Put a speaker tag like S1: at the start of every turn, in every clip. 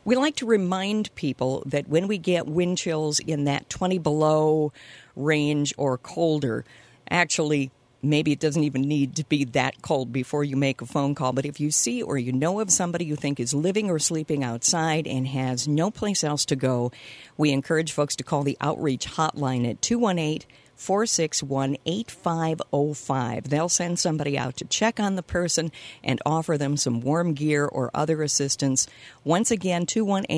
S1: We like to remind people that when we get wind chills in that 20 below range or colder, actually, maybe it doesn't even need to be that cold before you make a phone call. But if you see or you know of somebody you think is living or sleeping outside and has no place else to go, we encourage folks to call the Outreach Hotline at 218-461-8505. They'll send somebody out to check on the person and offer them some warm gear or other assistance. Once again,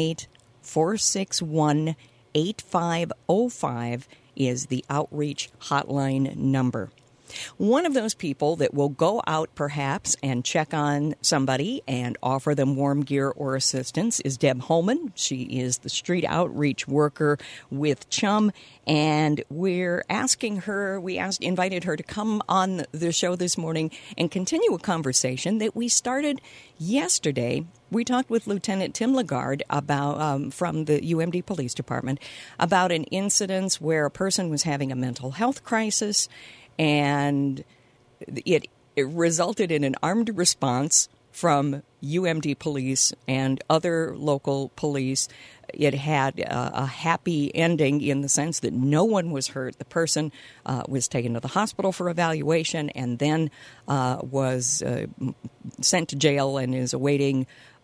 S1: 218-461-8505 is the Outreach Hotline number. One of those people that will go out perhaps and check on somebody and offer them warm gear or assistance is Deb Holman. She is the street outreach worker with CHUM, and we're asking her, invited her to come on the show this morning and continue a conversation that we started yesterday. We talked with Lieutenant Tim Lagarde about from the UMD Police Department about an incident where a person was having a mental health crisis, and it resulted in an armed response from UMD police and other local police. It had a happy ending in the sense that no one was hurt. The person was taken to the hospital for evaluation and then was sent to jail and is awaiting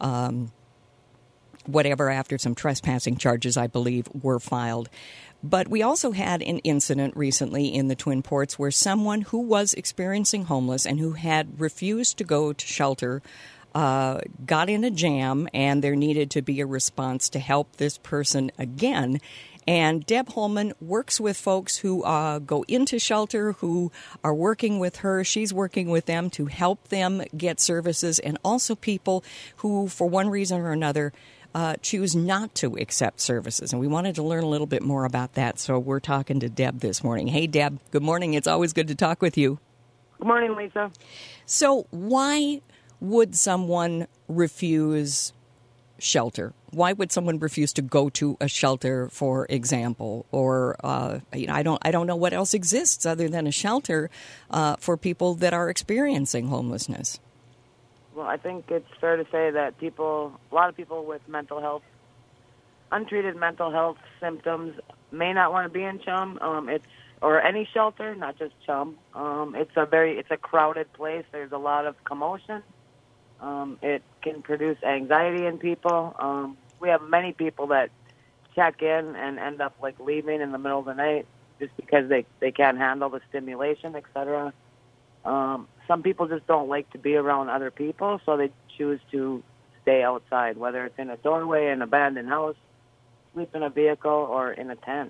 S1: whatever after some trespassing charges, I believe, were filed. But we also had an incident recently in the Twin Ports where someone who was experiencing homeless and who had refused to go to shelter got in a jam, and there needed to be a response to help this person again. And Deb Holman works with folks who go into shelter, who are working with her. She's working with them to help them get services, and also people who, for one reason or another, choose not to accept services. And we wanted to learn a little bit more about that, so we're talking to Deb this morning. Hey, Deb, good morning. It's always good to talk with you.
S2: Good morning, Lisa.
S1: So why would someone refuse shelter? Why would someone refuse to go to a shelter, for example? Or I don't know what else exists other than a shelter for people that are experiencing homelessness.
S2: Well, I think it's fair to say that a lot of people with untreated mental health symptoms may not want to be in CHUM. Or any shelter, not just CHUM. It's a crowded place. There's a lot of commotion. It can produce anxiety in people. We have many people that check in and end up leaving in the middle of the night just because they can't handle the stimulation, etc. Some people just don't like to be around other people, so they choose to stay outside, whether it's in a doorway, an abandoned house, sleep in a vehicle, or in a tent.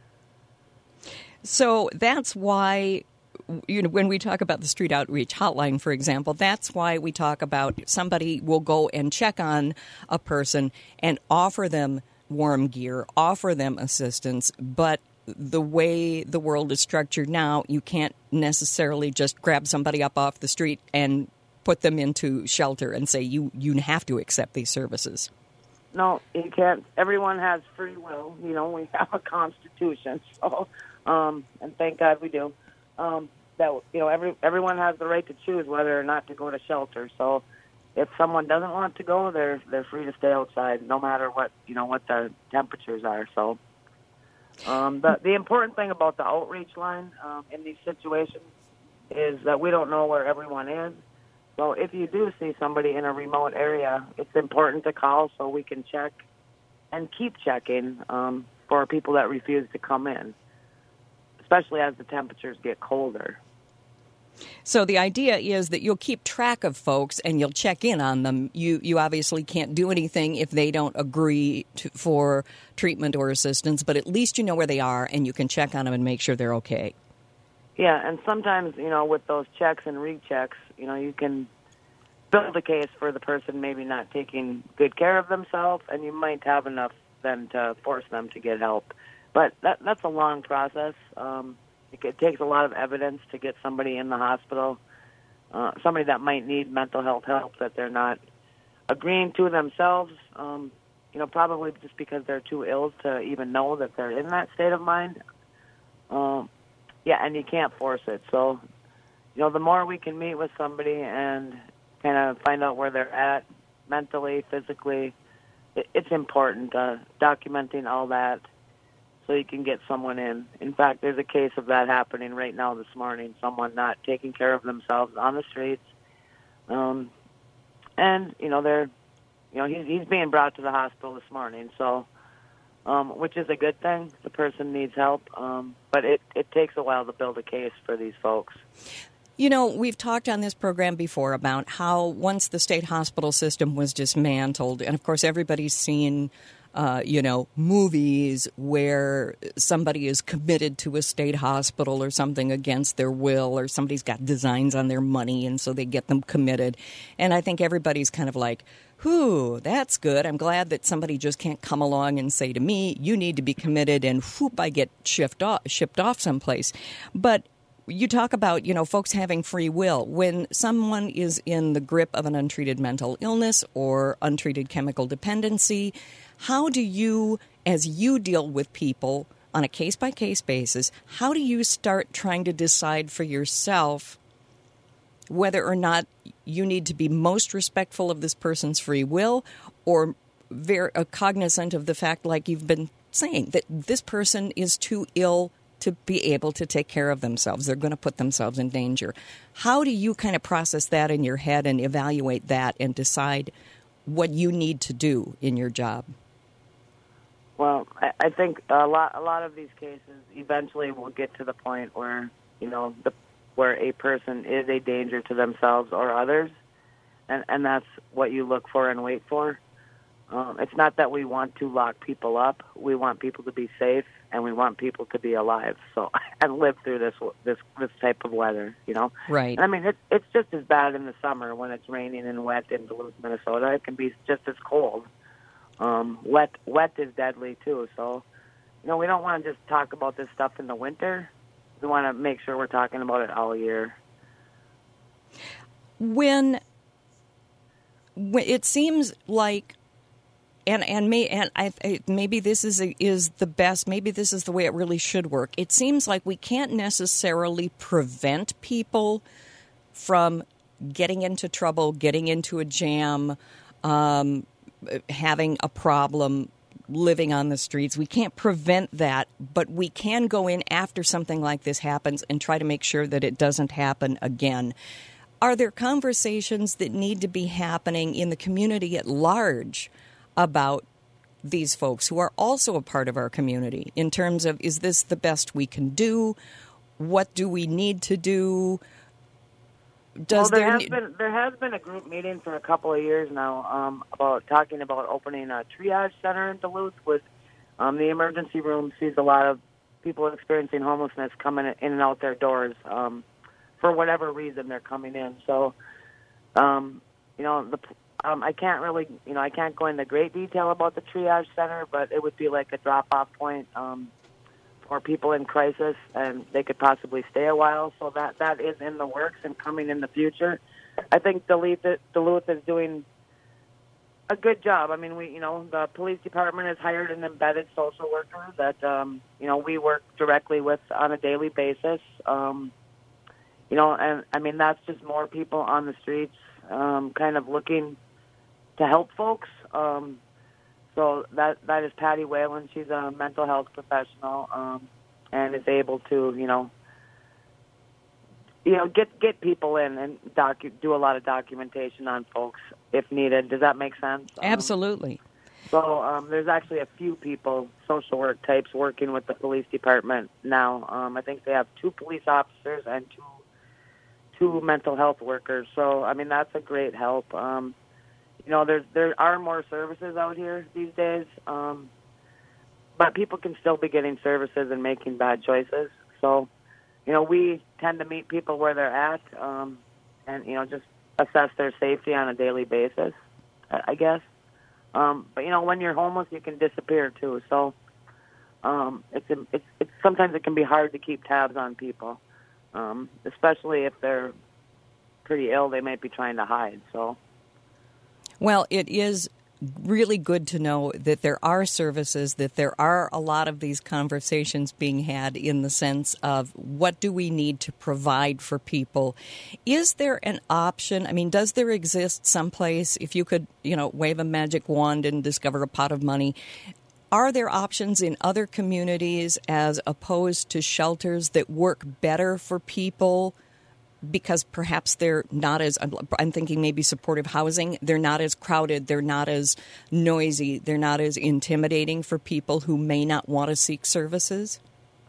S1: So that's why, when we talk about the Street Outreach Hotline, for example, that's why we talk about somebody will go and check on a person and offer them warm gear, offer them assistance, but the way the world is structured now, you can't necessarily just grab somebody up off the street and put them into shelter and say you have to accept these services.
S2: No, you can't. Everyone has free will. We have a constitution, so and thank God we do. Everyone has the right to choose whether or not to go to shelter. So if someone doesn't want to go, they're free to stay outside, no matter what the temperatures are. So. The important thing about the outreach line in these situations is that we don't know where everyone is. So if you do see somebody in a remote area, it's important to call so we can check and keep checking for people that refuse to come in, especially as the temperatures get colder.
S1: So the idea is that you'll keep track of folks and you'll check in on them. You obviously can't do anything if they don't agree for treatment or assistance, but at least you know where they are and you can check on them and make sure they're okay.
S2: Yeah, and sometimes, with those checks and rechecks, you can build a case for the person maybe not taking good care of themselves, and you might have enough then to force them to get help. But that's a long process. It takes a lot of evidence to get somebody in the hospital, somebody that might need mental health help that they're not agreeing to themselves, probably just because they're too ill to even know that they're in that state of mind. And you can't force it. So, the more we can meet with somebody and kind of find out where they're at mentally, physically, it's important documenting all that so you can get someone in. In fact, there's a case of that happening right now this morning. Someone not taking care of themselves on the streets, and he's being brought to the hospital this morning. So, which is a good thing. The person needs help, but it takes a while to build a case for these folks.
S1: We've talked on this program before about how once the state hospital system was dismantled, and of course everybody's seen, movies where somebody is committed to a state hospital or something against their will, or somebody's got designs on their money and so they get them committed. And I think everybody's kind of like, whew, that's good. I'm glad that somebody just can't come along and say to me, you need to be committed, and whoop, I get shipped off someplace. But you talk about, folks having free will. When someone is in the grip of an untreated mental illness or untreated chemical dependency, how do you, as you deal with people on a case-by-case basis, how do you start trying to decide for yourself whether or not you need to be most respectful of this person's free will or very cognizant of the fact, like you've been saying, that this person is too ill to be able to take care of themselves? They're going to put themselves in danger. How do you kind of process that in your head and evaluate that and decide what you need to do in your job?
S2: Well, I think a lot of these cases eventually will get to the point where, where a person is a danger to themselves or others, and that's what you look for and wait for. It's not that we want to lock people up. We want people to be safe, and we want people to be alive, and live through this type of weather.
S1: Right.
S2: And I mean, it's just as bad in the summer when it's raining and wet in Duluth, Minnesota. It can be just as cold. Wet is deadly too. So, we don't want to just talk about this stuff in the winter. We want to make sure we're talking about it all year.
S1: When it seems like, maybe this is the best. Maybe this is the way it really should work. It seems like we can't necessarily prevent people from getting into trouble, getting into a jam, having a problem, living on the streets. We can't prevent that, but we can go in after something like this happens and try to make sure that it doesn't happen again. Are there conversations that need to be happening in the community at large about these folks who are also a part of our community in terms of, is this the best we can do? What do we need to do? There has been a group meeting for a couple of years now about talking about opening a triage center in Duluth with the emergency room sees a lot of people experiencing homelessness coming in and out their doors for whatever reason they're coming in. So, I can't really, I can't go into great detail about the triage center, but it would be like a drop-off point for people in crisis, and they could possibly stay a while. So that is in the works and coming in the future. I think Duluth is doing a good job. I mean, the police department has hired an embedded social worker that, we work directly with on a daily basis. And I mean, that's just more people on the streets kind of looking to help folks. So that is Patty Whalen. She's a mental health professional and is able to, get people in and do a lot of documentation on folks if needed. Does that make sense? Absolutely.
S2: So there's actually a few people, social work types, working with the police department now. I think they have 2 police officers and two mental health workers. So, I mean, that's a great help. There are more services out here these days, but people can still be getting services and making bad choices. So, we tend to meet people where they're at and, just assess their safety on a daily basis, I guess. But, when you're homeless, you can disappear, too. So it's sometimes it can be hard to keep tabs on people, especially if they're pretty ill. They might be trying to hide, so...
S1: Well, it is really good to know that there are services, that there are a lot of these conversations being had in the sense of what do we need to provide for people. Is there an option? I mean, does there exist someplace, if you could, wave a magic wand and discover a pot of money, are there options in other communities as opposed to shelters that work better for people because perhaps they're not as, I'm thinking maybe supportive housing, they're not as crowded, they're not as noisy, they're not as intimidating for people who may not want to seek services?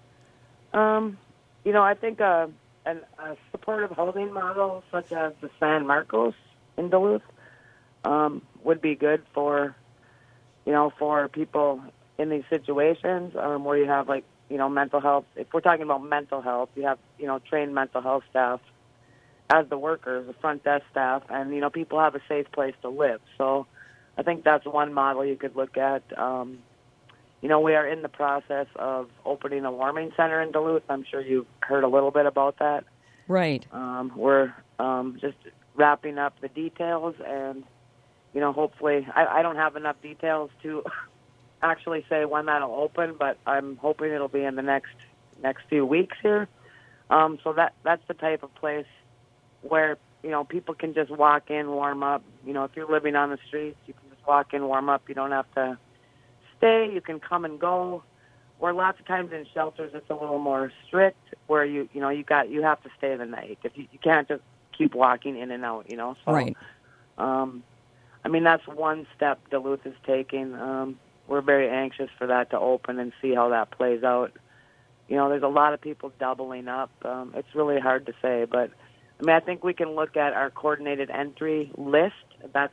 S2: I think a supportive housing model such as the San Marcos in Duluth would be good for people in these situations where you have mental health. If we're talking about mental health, you have, trained mental health staff as the workers, the front desk staff, and, people have a safe place to live. So I think that's one model you could look at. We are in the process of opening a warming center in Duluth. I'm sure you've heard a little bit about that.
S1: Right.
S2: We're just wrapping up the details, and, hopefully, I don't have enough details to actually say when that'll open, but I'm hoping it'll be in the next few weeks here. So that's the type of place where, people can just walk in, warm up. If you're living on the streets, you can just walk in, warm up. You don't have to stay. You can come and go. Where lots of times in shelters, it's a little more strict, where you have to stay the night. If you can't just keep walking in and out, So,
S1: right.
S2: That's one step Duluth is taking. We're very anxious for that to open and see how that plays out. There's a lot of people doubling up. It's really hard to say, but I think we can look at our coordinated entry list. That's,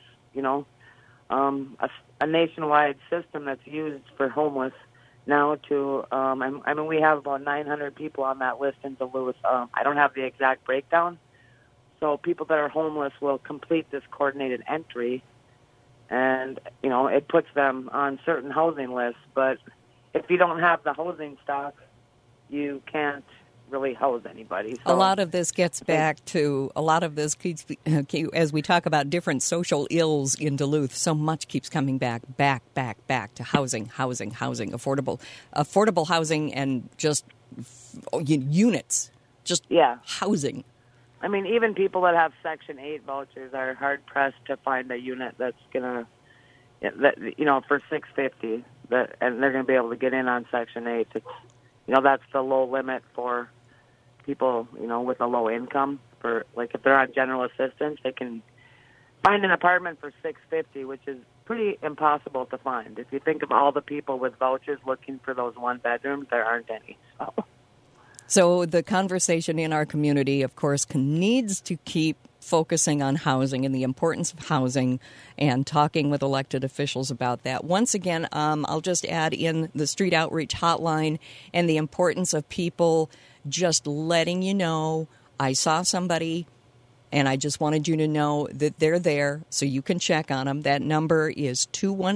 S2: a nationwide system that's used for homeless now to, we have about 900 people on that list in Duluth. I don't have the exact breakdown. So people that are homeless will complete this coordinated entry, and, it puts them on certain housing lists. But if you don't have the housing stock, you can't really house anybody. So
S1: a lot of this gets back to, as we talk about different social ills in Duluth, so much keeps coming back to housing, affordable housing, and just units, housing.
S2: Even people that have Section 8 vouchers are hard-pressed to find a unit that's going to, for $650, and they're going to be able to get in on Section 8. It's, that's the low limit for people, with a low income. For, if they're on general assistance, they can find an apartment for $650, which is pretty impossible to find. If you think of all the people with vouchers looking for those one bedrooms, there aren't any.
S1: So the conversation in our community, of course, needs to keep focusing on housing and the importance of housing and talking with elected officials about that. Once again, I'll just add in the street outreach hotline and the importance of people just letting you know, I saw somebody and I just wanted you to know that they're there so you can check on them. That number is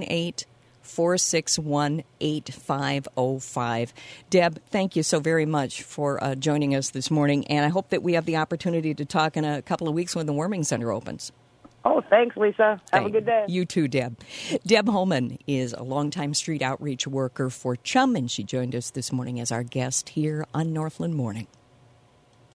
S1: 218-461-8505. Deb, thank you so very much for joining us this morning, and I hope that we have the opportunity to talk in a couple of weeks when the warming center opens.
S2: Oh, thanks, Lisa. Have a good day.
S1: You too, Deb. Deb Holman is a longtime street outreach worker for CHUM, and she joined us this morning as our guest here on Northland Morning.